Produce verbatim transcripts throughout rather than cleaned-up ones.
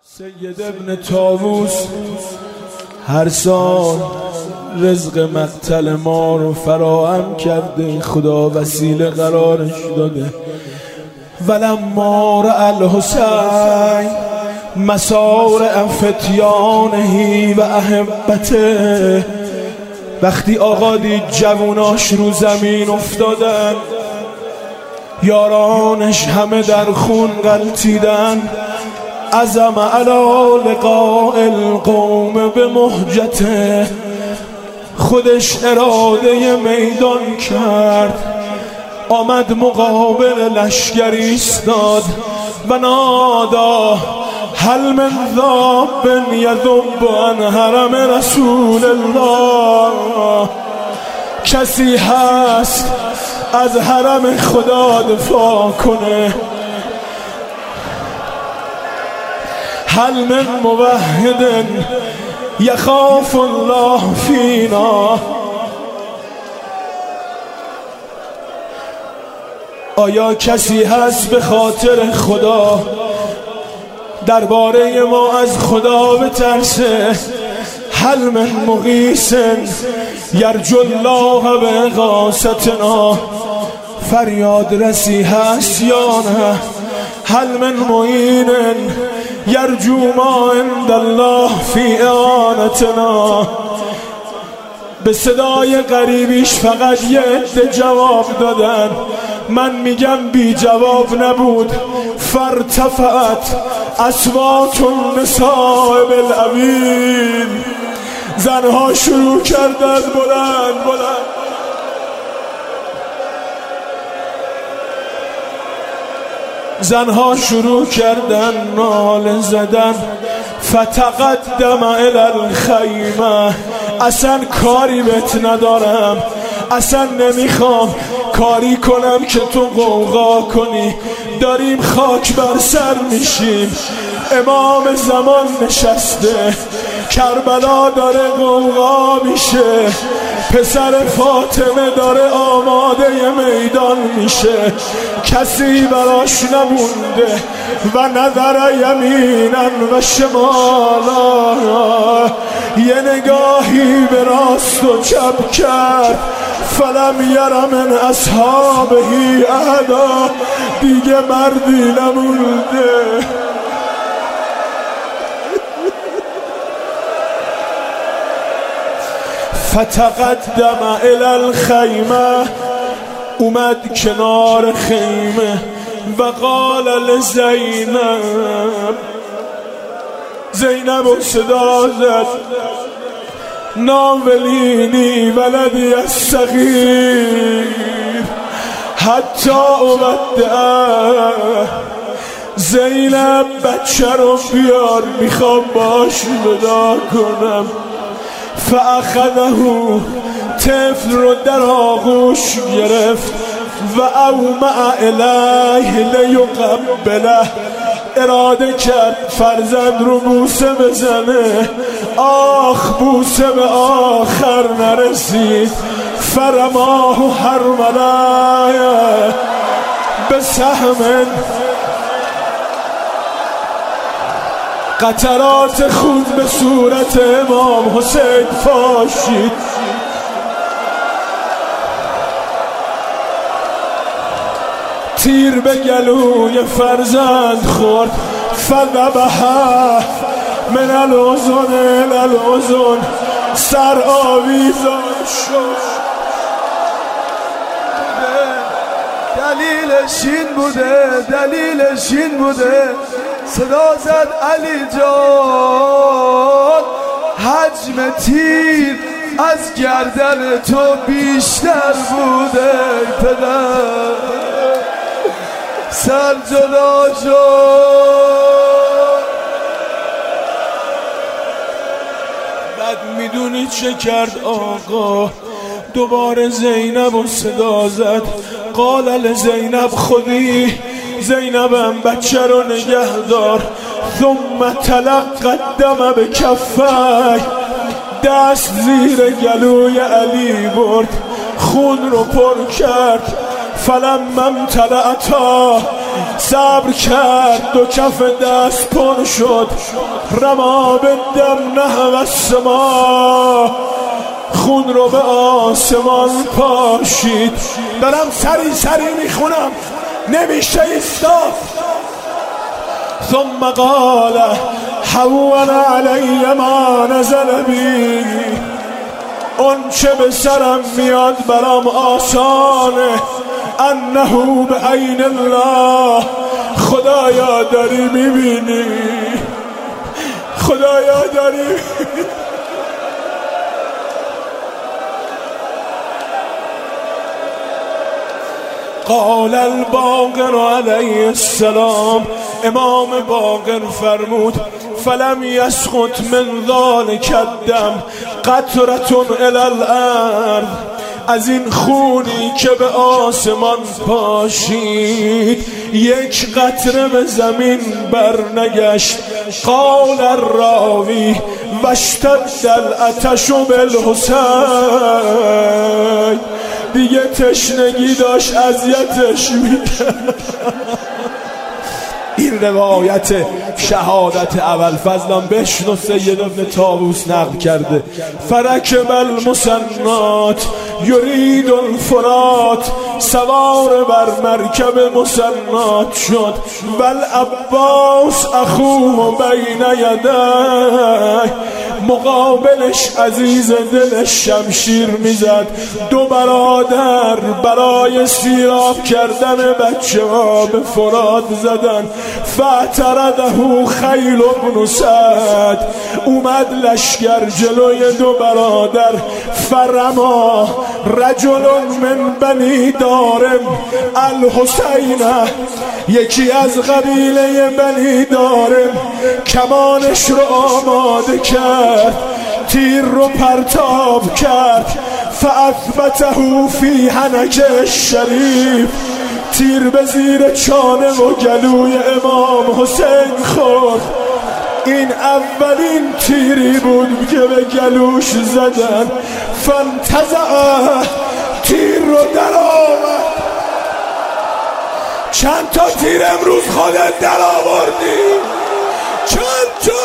سید ابن طاووس هر سال رزق مقتل ما رو فراهم کرده، خدا وسیله قرارش داده. ولما رأى الحسین مسارع فتیانه و احبته، وقتی آقا دید جووناش رو زمین افتادن، یارانش همه در خون غلطیدن، عزم علی لقاء القوم به مهجته، خودش اراده میدان کرد، آمد مقابل لشکر ایستاد و نادا هل من ذاب یذب عن حرم رسول الله، کسی هست از حرم خدا دفاع کنه؟ هل من موحد یخاف الله فینا، آیا کسی هست به خاطر خدا درباره ما از خدا بترسه؟ هل من مغیث یرجو الله به اغاثتنا، فریاد رسی هست یا نه؟ هل من معین یرجو ما عند الله فی اعانتنا، به صدای غریبیش فقط یه عده جواب دادن، من میگم بی جواب نبود. فارتفعت اصوات النساء بالعویل، زنها شروع کردن بلند بلند زنها شروع کردن ناله زدن. فتقدم الی الخیمه، اصلا کاری بهت ندارم، اصلا نمیخوام کاری کنم که تو غوغا کنی، داریم خاک بر سر میشیم، امام زمان نشسته، کربلا داره غوغا میشه، پسر فاطمه داره آماده میدان میشه، کسی براش نمونده. و نظر یمینا و شمالا، یه نگاهی به راست و چپ کرد، فلم یر من اصحابهی احدا، دیگه مردی نمونده. فتقدم الی الخیمه، اومد کنار خیمه و قال لزینب، زینب و صدا زد، ناولینی ولدی الصغیر حتی اودعه، زینب بچه رو بیار میخوام باش ودا کنم. فاخذه، طفل رو در آغوش گرفت و اومع الیه لیقبله، اراده کرد فرزند رو بوسه بزنه، آخ بوسه به آخر نرسید. فرماه حرمله به سهم، قطرات خون به صورت امام حسین پاشید. تیر به گلوی فرزند خورد، فذبحه من الاذن الی الاذن، سر آویزان شد. دلیلش این بوده، دلیلش این بوده، صدا زد علی جان، حجم تیر از گردن تو بیشتر بوده پدر، سر جدا شد. بعد میدونی چه کرد آقا؟ دوباره زینب و صدا زد، قال لزینب خودی، زینبم بچه رو نگه دار. ثم تلقت دم به کفک، دست زیر گلوی علی برد، خون رو پر کرد. فلما امتلأتا صبر کرد دو کف دست پر شد رما بدم نحو السما خون رو به آسمان پاشید. دارم سری سری میخونم نمیشه ایستاد. ثم قال حول علی ما نزل بی اون چه به سرم میاد برام آسانه. انه به عین الله خدایا داری میبینی خدایا داری میبینی. قال الباقر علیه السلام امام باقر فرمود فلم یسقط من ذلک الدم قطرة الی الارض از این خونی که به آسمان پاشید یک قطره به زمین برنگشت. قال الراوی واشتد العطش بالحسین دیگه تشنگی داشت اذیتش میکرد. این روایت شهادت ابوالفضل بشنو سید ابن طاووس نقل کرده. فرکب المسنات یرید الفرات سوار بر مرکب مسنات شد. والعباس اخوه بین یدیه مقابلش عزیز دلش شمشیر میزد. دو برادر برای سیراب کردن بچه ها به فرات زدن. فاعترضه خیل بن سعد اومد لشکر جلوی دو برادر. فرما رجل من بنی دارم الحسین یکی از قبیله بنی دارم کمانش رو آماده کرد تیر رو پرتاب کرد. فاثبته فی حنک الشریف تیر به زیر چانه و گلوی امام حسین خورد. این اولین تیری بود که به گلوش زدن. فانتزع تیر رو در آمد. چند تا تیر امروز خودت در آوردی؟ چند تا؟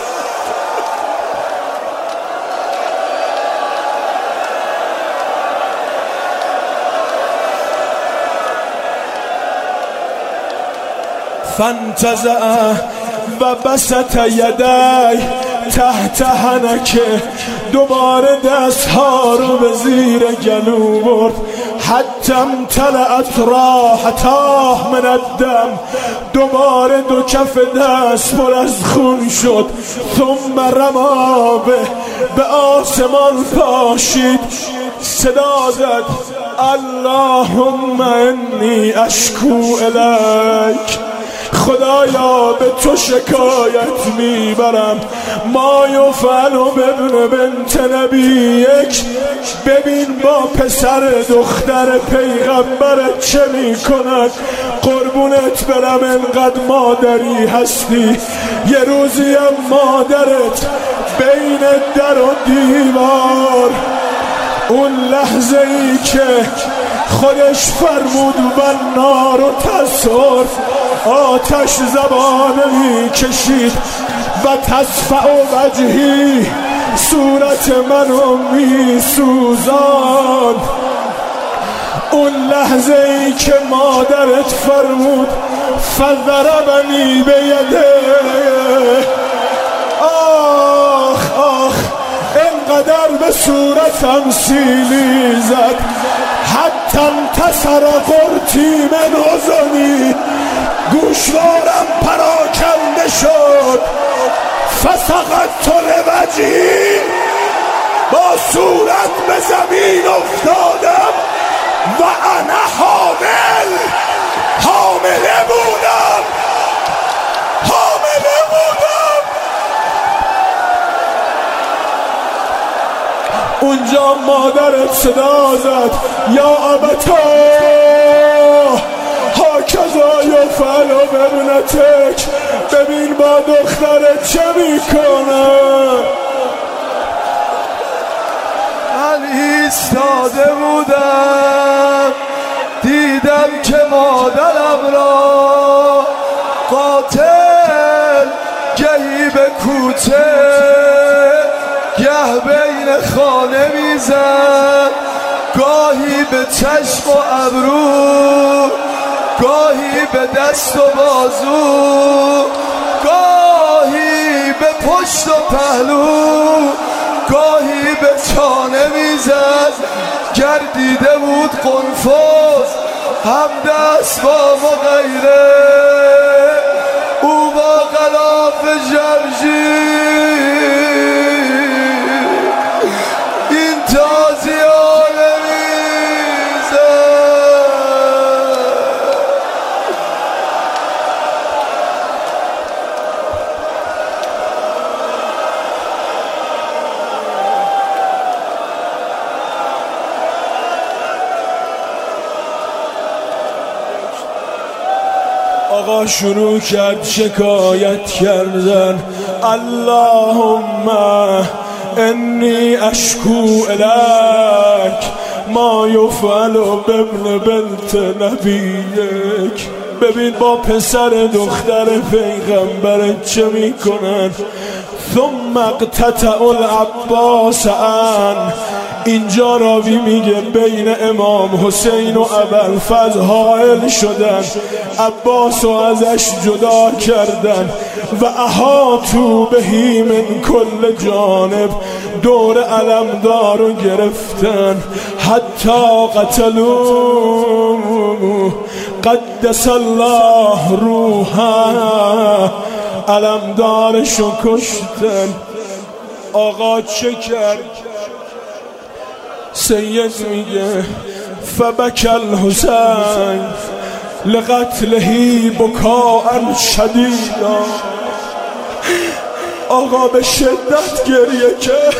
فانتزع و بسط یدی تحت حنکه دوباره دست ها رو به زیر گلو برد. حتی امتلأت راحتاه من الدم دوباره دو کف دست پر از خون شد. ثم رما به به آسمان پاشید صدا زد اللهم انی اشکو الیک خدایا به تو شکایت میبرم. ما یفعل بابن بنت نبیک ببین با پسر دختر پیغمبرت چه میکند. قربونت برم انقدر مادری هستی یه روزی هم مادرت بین در و دیوار اون لحظه ای که خودش فرمود و نار و تصور آتش زبانه می کشید و تصفع و وجهی صورت منو می سوزان. اون لحظه ای که مادرت فرمود فضربنی به یده آخ آخ انقدر به صورتم سیلی زد حتی انتصر قرطی من حزنی گوشوارم پراکنده شد. فسقطت لوجهی با صورت به زمین افتادم و انا حامل حامله بودم حامله بودم. اونجا مادرت صدا زد یا ابتا هاکذا یفعل بابنتک ببین با دخترت چه میکنه. من ایستاده بودم دیدم که مادرم را گهی به کوچه گه بین خانه میزد، گاهی به چشم و ابرو، گاهی به دست و بازو، گاهی به پشت و پهلو، گاهی به چانه میزد. گردیده بود قنفذ هم دست با مغیره، او با غلاف جمشید این تازیانه میزد. آقا شروع کرد شکایت کردن، اللهم انی اشکو الیک ما یفعل بابن بنت نبیک. ببین با پسر دختر پیغمبرت چه میکنن. ثم اقتطع العباس عن، اینجا راوی میگه بین امام حسین و ابوالفضل حائل شدن، عباس رو ازش جدا کردن و احاطوا بهی من کل جانب، دور علمدار رو گرفتن حتی قتلوا قدس الله روحه، علمدارش رو کشتن. آقا چه کرد؟ سید میگه فبک الحسین لقتله بکاء شدیدا. آقا به شدت گریه کرد.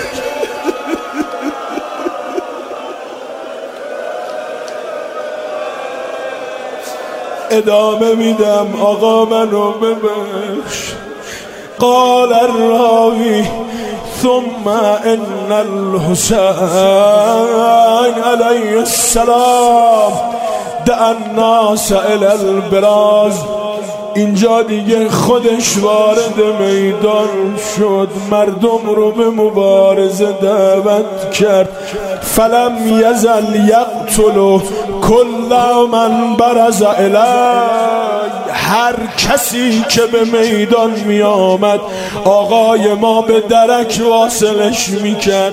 ادامه میدم آقا منو ببخش. قال الراوی ثم ان الحسین علیه السلام دعا الناس الی البراز. اینجا دیگه خودش وارد میدان شد، مردم رو به مبارزه دعوت کرد. فلم یزل یقتل کل من برز الی، هر کسی که به میدان می آمد آقای ما به درک واصلش می کرد.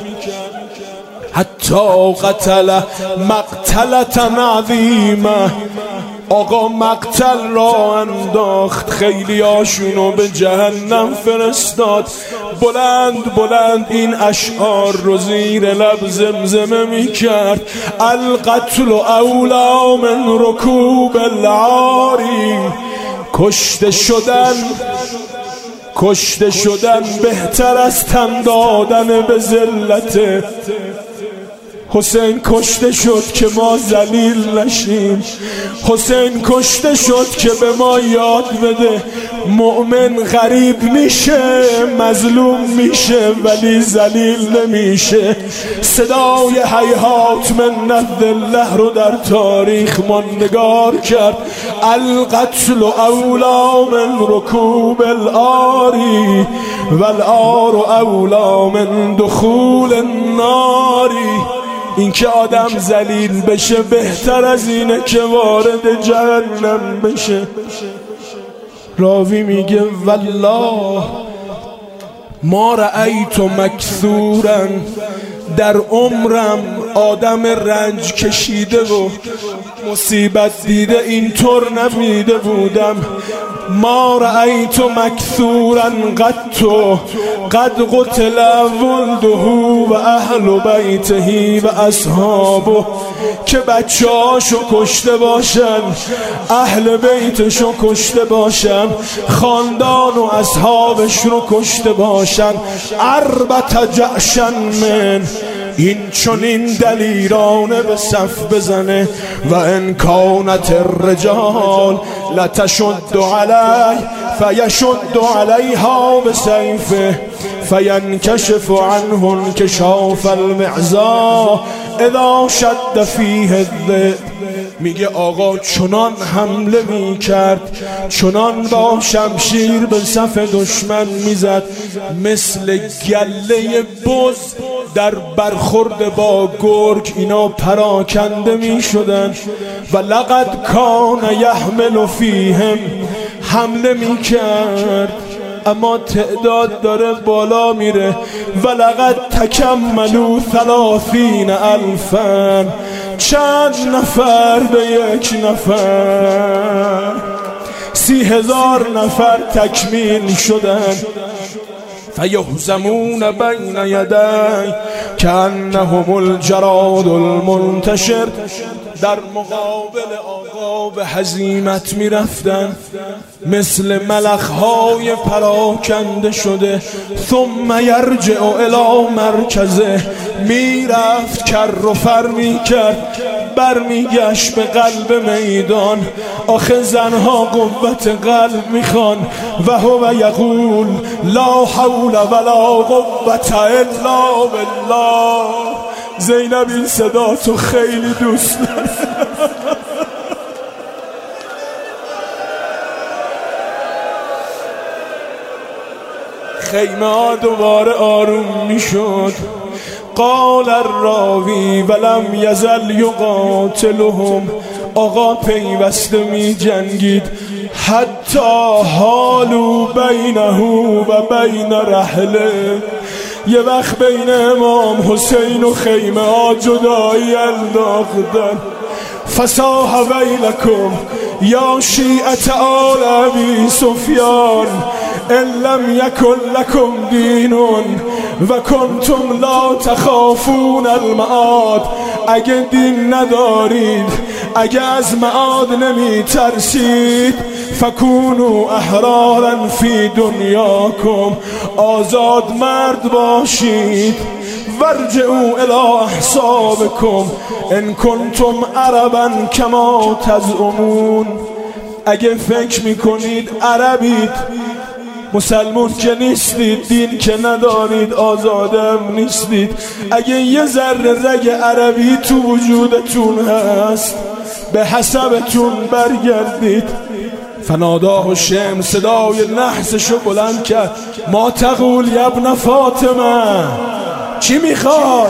حتی قتل مقتلة عظیمه، آقا مقتل را انداخت، خیلی هاشونو به جهنم فرستاد. بلند بلند این اشعار رو زیر لب زمزمه می کرد. القتل اولی من رکوب العاری، کشته شدن کشته شدن بهتر از تن دادن به ذلت. حسین کشته شد که ما ذلیل نشیم، حسین کشته شد که به ما یاد بده مؤمن غریب میشه، مظلوم میشه ولی ذلیل نمیشه. صدای هیهات من نفذ الله رو در تاریخ ماندگار کرد. القتل اولی من رکوب العاری والعار اولی من دخول الناری. این که آدم ذلیل بشه بهتر از اینه که وارد جهنم بشه. راوی میگه والله ما رأیت مکثورا، در عمرم آدم رنج کشیده و مصیبت دیده اینطور نمیده بودم. ما رأیت مکثورا قط قد قتل ولده و اهل بیته و اصحابه، که بچه هاشو کشته باشن، اهل بیتشو کشته باشن، خاندان و اصحابش رو کشته باشن. اربط جعشن من، این چنین دلیرانه به صف بزنه. و ان کانت الرجال لتشد علی فیشد علیها بسیفه فینکشف عنه انکشاف المعزا اذا شد فیه الذئب. میگه آقا چنان حمله میکرد، چنان با شمشیر به صف دشمن میزد، مثل گله بز در برخورد با گرگ اینا پراکنده میشدن. و لقد کان یحمل فیهم، حمله میکرد اما تعداد داره بالا میره. ولقد تکملوا ثلاثین الفا، چند نفر به یک نفر، سی هزار نفر تکمیل شدن. فیهزمون بین یدی کانهم الجراد المنتشر، در مقابل آقا به هزیمت می رفتن مثل ملخهای پراکنده شده. ثم یرجع الی مرکزه، می رفت کر و فر می کرد، بر می گشت به قلب میدان. آخه زنها قوت قلب می خوان. و هو یقول لا حول ولا قوة الا بالله. زینب این صدا تو خیلی دوست داری. خیمه ها دوباره آروم می شد. قال الراوی ولم یزل یقاتلهم، آقا پیوسته می جنگید. حتی حالو بینه و بین رحله، یه وقت بین امام حسین و خیمه ها جدایی انداختن. فصاح ویلکم یا شیعت آل ابی سفیان ان لم یکن لکم دین و کنتم لا تخافون المعاد. اگه دین ندارید، اگه از معاد نمی ترسید، فکونوا احرارا فی دنیاکم، آزاد مرد باشید. ورجعوا الی احسابکم ان کنتم عربا کما تزعمون. اگه فکر میکنید عربید، مسلمون که نیستید، دین که ندارید، آزادم نیستید، اگه یه ذره رگ عربی تو وجودتون هست، به حسبتون برگردید. فناداه شم، صدای نحسشو بلند کرد. ما تقول یبن فاطمه، چی میخوای؟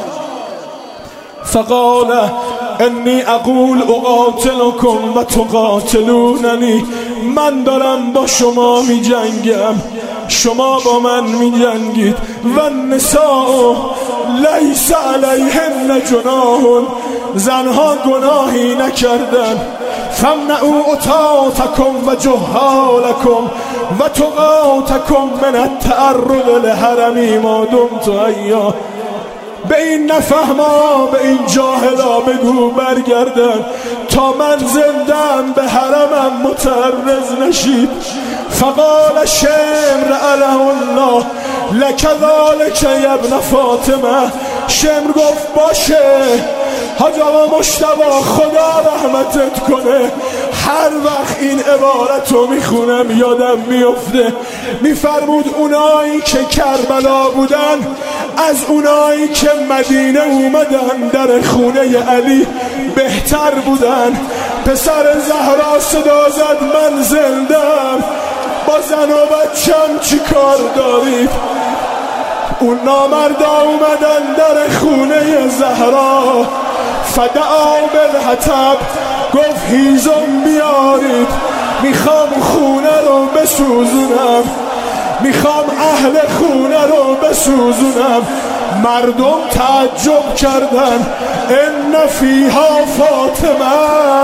فقال انی اقول اقاتلکم و تقاتلوننی، من دارم با شما می جنگم، شما با من می جنگید. و النساء لیس علیهن جناح، زنها گناهی نکردن. فمنعوا عتاتکم و جهالکم و تقاتکم من التعرض لحرمی ما دمت حیا. به این نفهما، به این جاهلا بگو برگردن تا من زندم به حرمم متعرض نشید. فقال شمر علیه الله لکذالک یا ابن فاطمه. شمر گفت باشه حاج آقا مجتبی، خدا رحمتت کنه. هر وقت این عبارت رو میخونم یادم میفته، میفرمود اونایی که کربلا بودن از اونایی که مدینه اومدن در خونه علی بهتر بودن. پسر زهرا صدا زد من زندم، با زن و بچم چی کار دارید؟ اون نامردا اومدن در خونه زهرا. فدعا بالحطب، گفت هیزم بیارید، میخوام خونه رو بسوزونم، میخوام اهل خونه رو بسوزونم. مردم تعجب کردن، ان فیها فاطمه،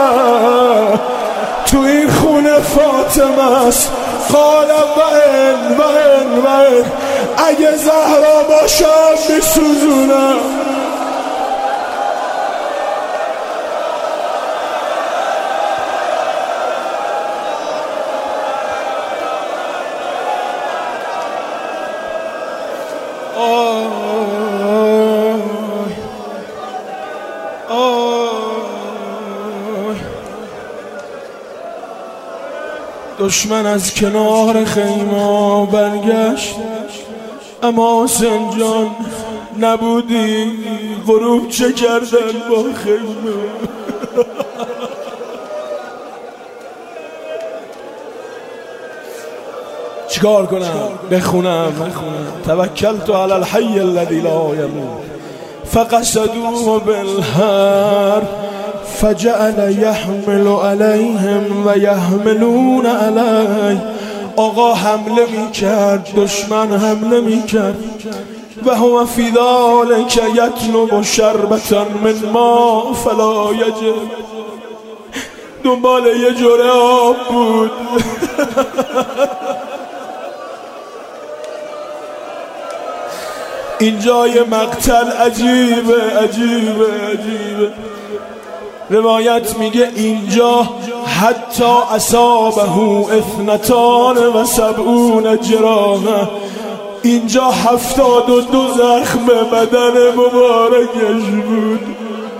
تو این خونه فاطمه است. قال و ان و ان و ان، اگه زهرا باشم بسوزونم. دشمن از کنار خیمه برگشت، اما حسین جان نبودی. غروب چه کردن با خیمه؟ چیکار کنم؟ بخونم بخونم توکلت علی الحی الذی لا یموت فقصدوه بالحر فجعل یحمل علیهم و یحملون علیه. آقا حمله می کرد، دشمن حمله می کرد. و هو فی ذلک یطلب شربة من ماء فلا یجد. دنبال یه جوره آب بود. اینجا یه مقتل عجیبه عجیبه عجیبه. روایت میگه اینجا حتی اصابه اثنتان و سبعون جراحه، اینجا هفتاد و دو زخم بدن مبارکش بود.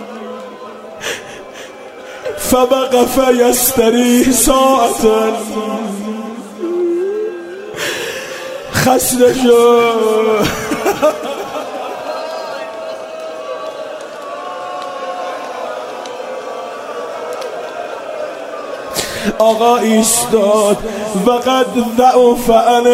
فوقف یستریح ساعتا، خسته شد. آقا ایستاد و قد ضعف عن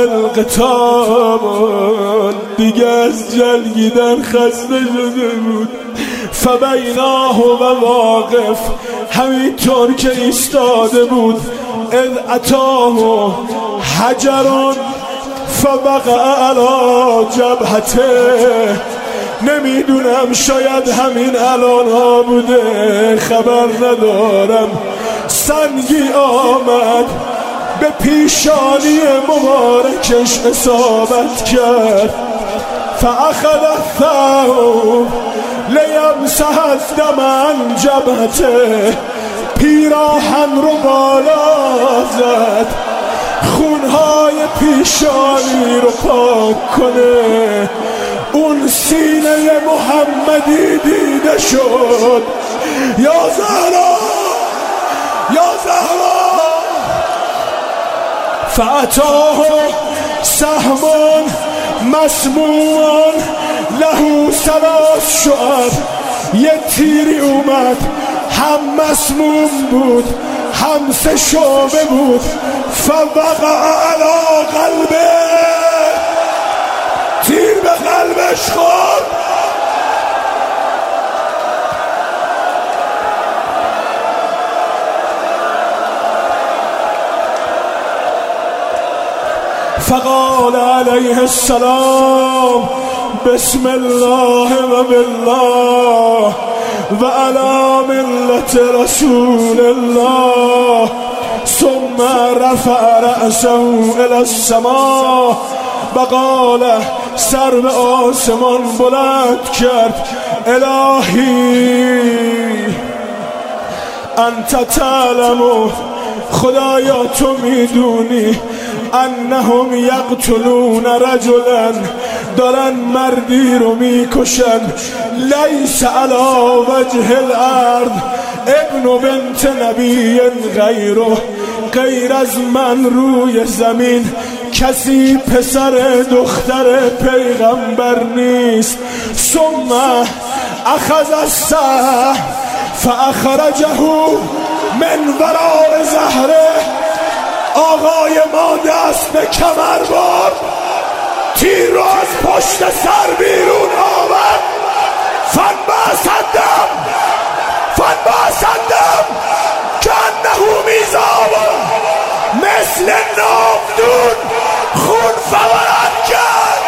القتال، دیگه از جنگیدن خسته شده بود. فبیناه و واقف، همینطور که ایستاده بود، اذ اتاه حجر فوقع علی جبهته. نمیدونم شاید همین الان ها بوده، خبر ندارم. سنگی آمد به پیشانی مبارکش اصابت کرد. فاخذ الثوب لیمسح الدم عن جبهته، پیراهن رو بالا زد خونهای پیشانی رو پاک کنه. اون سینه محمدی دیده شد. یا زهرا یا زهرا. فاتاه سهم مسموم له ثلاث شعب. یه تیری اومد، هم مسموم بود هم سه شعبه بود. فوقع علی قلبه، تیر به قلبش خورد. فقال علیه السلام بسم الله و بالله و علی ملت رسول الله. ثم رفع رأسه الی السماء و قال، سر به آسمان بلند کرد. الهی انت تعلم، خدایا تو میدونی، انهم یقتلون رجلا، دارن مردی رو میکشن. لیس علی وجه الارض ابن بنت نبی غیره، غیر از من روی زمین کسی پسر دختر پیغمبر نیست. ثم اخذ السهم فاخرجه من وراء ظهره. آقای ما دست به کمر برد، تیر رو از پشت سر بیرون آورد. فانبعث الدم فانبعث الدم کانه میزاب، مثل ناودون خون فوران کرد.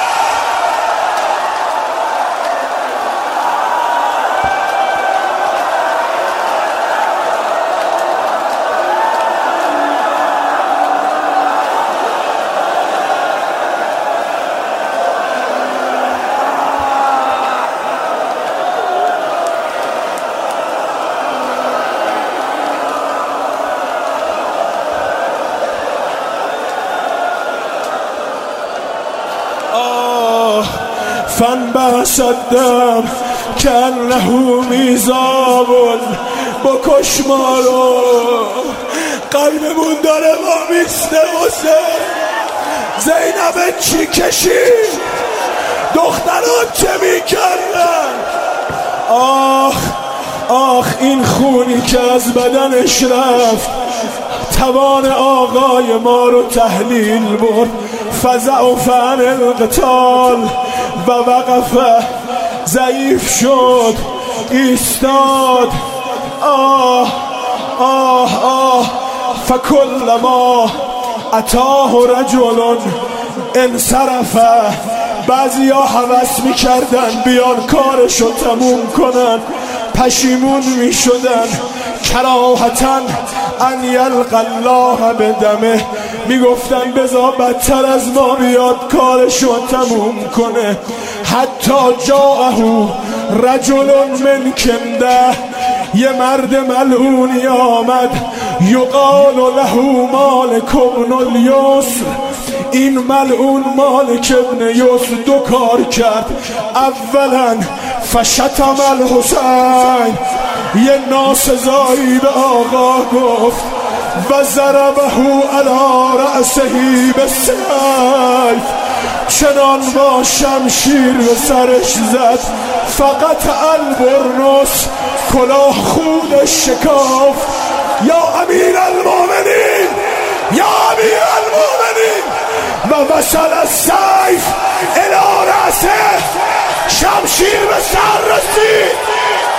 فانبعث الدم کانه میزاب. بکش ما رو، قلبمون داره ما میسته. حسین زینب چی کشید، دختران چه میکردن. آخ آخ این خونی که از بدنش رفت توان آقای ما رو تحلیل برد. فضعف عن القتال و وقف، ضعیف شد، ایستاد. آه آه آه فکلما اتاه رجل انصرفه. بعضی ها هوس میکردن بیان کارشو تموم کنن، پشیمون میشدن. کراهتا ان یلقى الله بدمه، میگفتن بذار بدتر از ما بیاد کارشو تموم کنه. حتی جاءه رجل من کنده، یه مرد ملعونی آمد. یقال له مالک ابن الیسر، این ملعون مالک ابن یسر دو کار کرد. اولا فشتم الحسین، یه ناسزایی به آقا گفت. و ضربه علی رأسه بالسیف، چنان با شمشیر به سرش زد. فقط البرنس، کلاه خودش شکافت. یا امیر المؤمنین، یا امیر المؤمنین. و وصل السیف الی رأسه، شمشیر به سر رسید.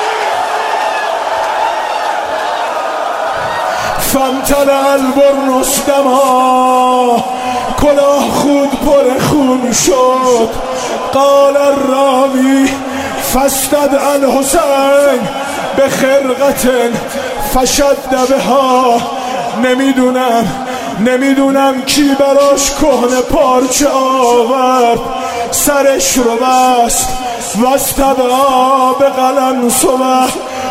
فامتلأ البرنس دما، کلاه خود پر خون شد. قال الراوی فاستدعى الحسین بخرقة فشد بها. نمیدونم نمیدونم کی براش کهنه پارچه آورد، سرش رو بست. واستدعا بقلنسوه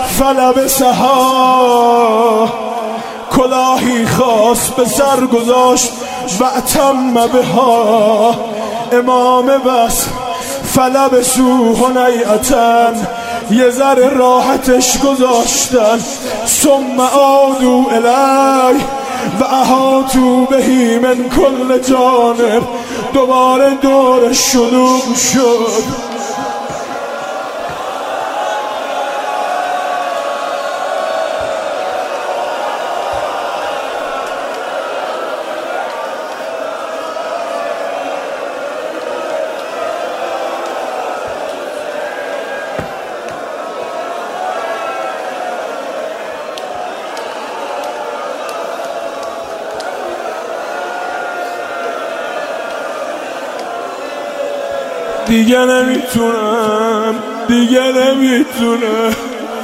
فلبسها، کلاهی خاص به سر گذاشت. و اتم بها، امام بس. فلبسو هنیئتن، یه ذره راحتش گذاشتن. ثم عادوا الی و احاطوا بهی من کل جانب، دوباره دور شلوغ شد. دیگه نمیتونم، دیگه نمیتونم.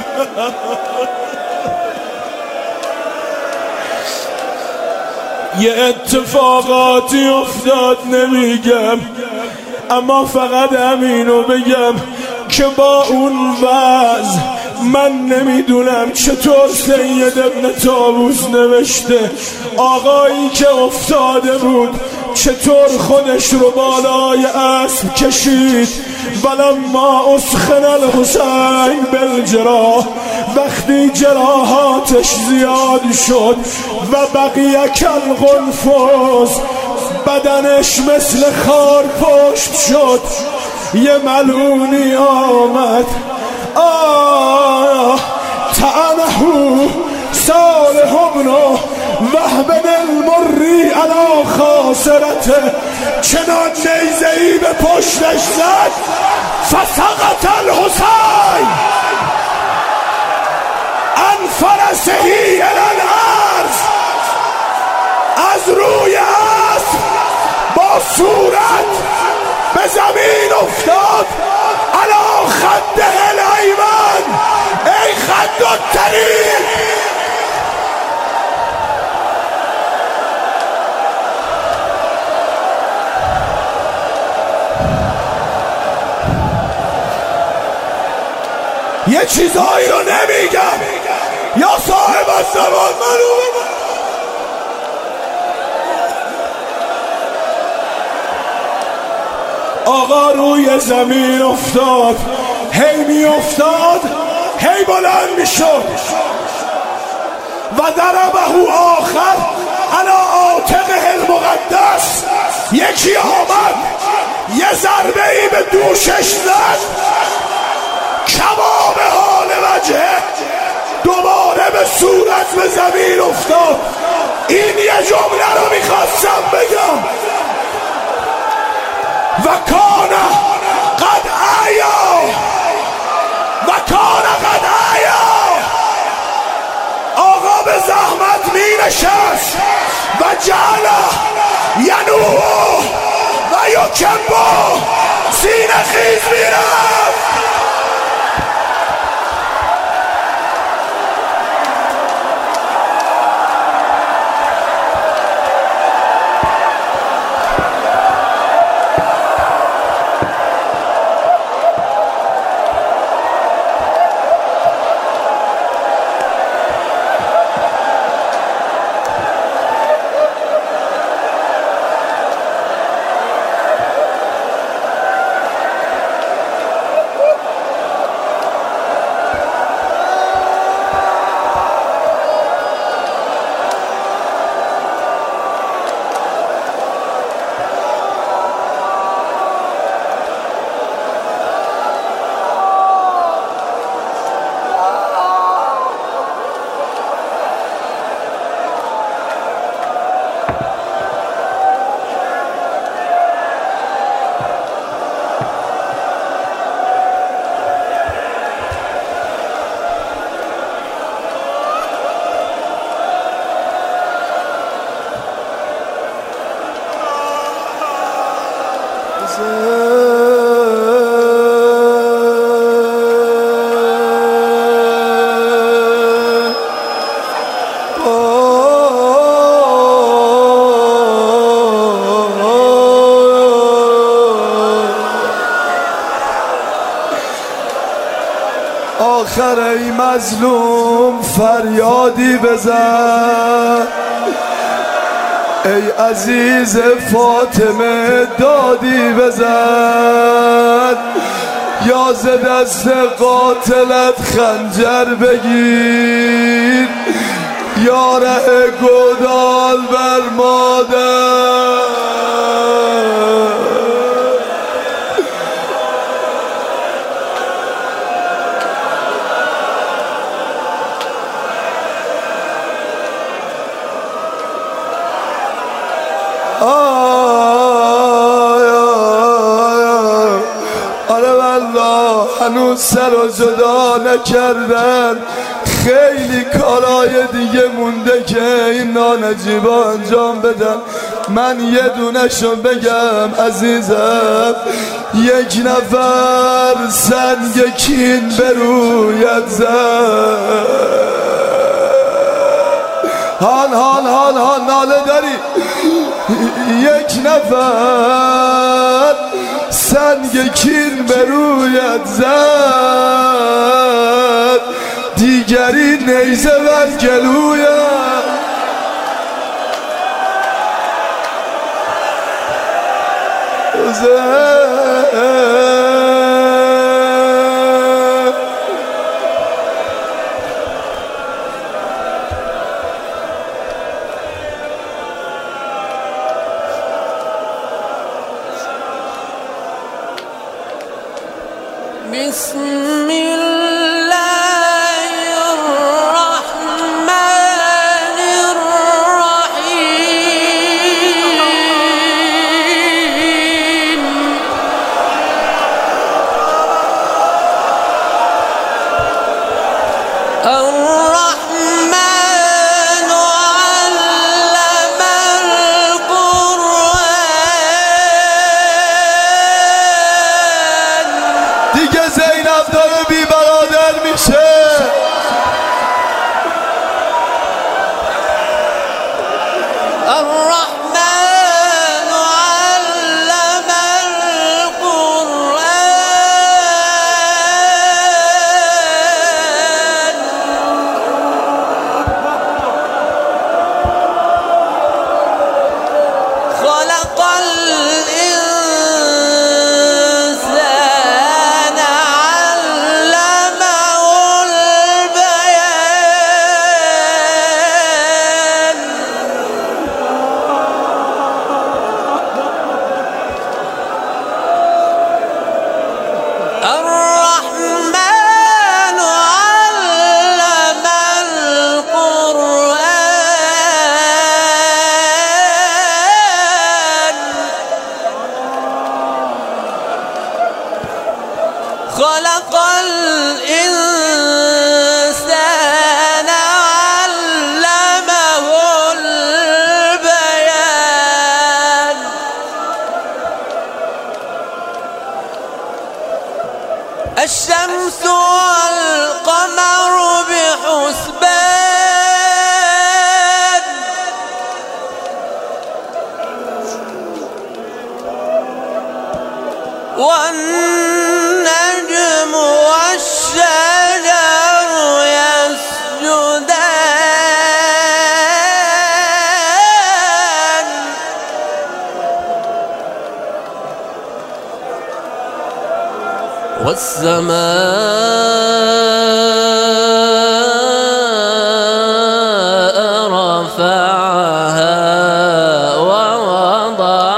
یه اتفاقاتی افتاد نمیگم، اما فقط همینو بگم که با اون وضع من نمیدونم چطور سید ابن طاووس نوشته آقایی که افتاده بود چطور خودش رو بالای اسب کشید. ولما اسخن الحسین بالجراح، وقتی جراحاتش زیاد شد و بقیه کالقنفذ، بدنش مثل خار پشت شد. یه ملعونی آمد، آه طعنه صالح ابن وهب المری علی خاصرته، چنان نیزه‌ای به پشتش زد. فسقط الحسین عن فرسه الی الارض، از روی اسب با صورت به زمین افتاد. علی خده الایمن، ای خد الطریق. یه چیزایی رو نمیگم یا صاحب الزمان منو. آقا روی زمین افتاد، هی می افتاد هی بلند می شد. و ضربه آخر علی عاتقه المقدس، یکی آمد یه ضربه ای به دوشش زد. کباب حال وجه دوباره به صورت به زمین افتاد. این یه جمله رو میخواستم بگم. و کان قد احیا و کان قد احیا. آقا به زحمت می نشست و جعل ینوح و یکبو سینه خیز می رفت. آخر ای مظلوم فریادی بزن، ای عزیز فاطمه دادی بزن، یا ز دست قاتلت خنجر بگیر، یا ره گودال بر مادر. آره والله هنوز سر و جدا نکردن، خیلی کارای دیگه مونده که این نانجیبا انجام بدن. من یه دونه شو بگم عزیزم، یک نفر سنگ کین به رویت زد. هان هان هان هان ناله داری. یک نفر سنگ کین به رویت زد، دیگری نیزه بر گلویت. بسم الله الرحمن الرحيم. الرحمن علم القرآن. دیگه زینب داره بی برادر میشه. الرحمن علم القرآن. خلق الإنسان علمه خلق الإنسان علمه البيان الشمس والقمر بحسبان والنجم والشجر يسجدان والسماء رفعها ووضع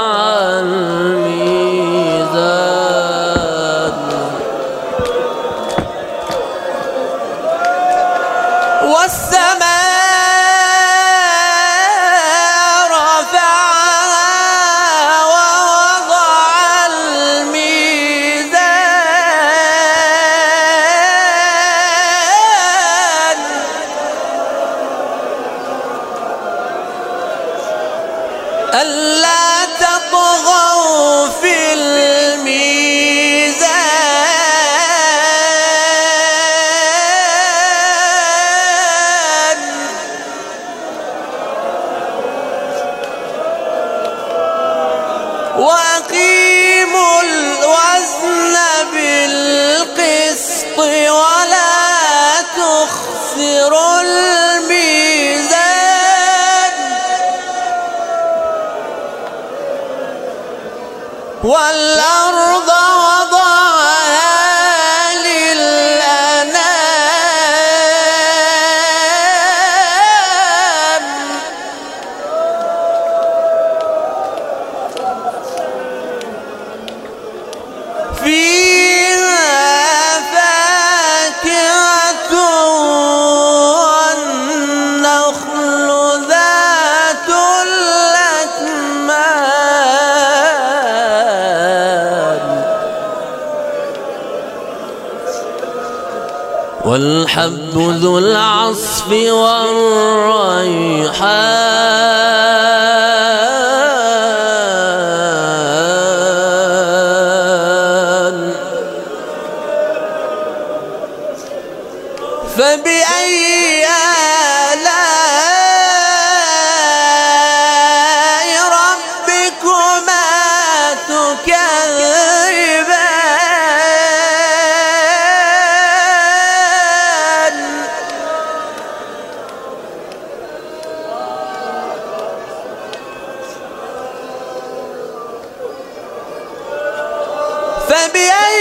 الميزان والسماء رفعها ووضع الميزان ألا تطغوا في الميزان وأقيموا الوزن بالقسط ولا تخسروا الميزان والأرض وضعها للأنام فيها فاكهة والنخل ذات الأكمام والحب ذو العصف والريحان فبأي آلاء ربكما تكذبان فبأي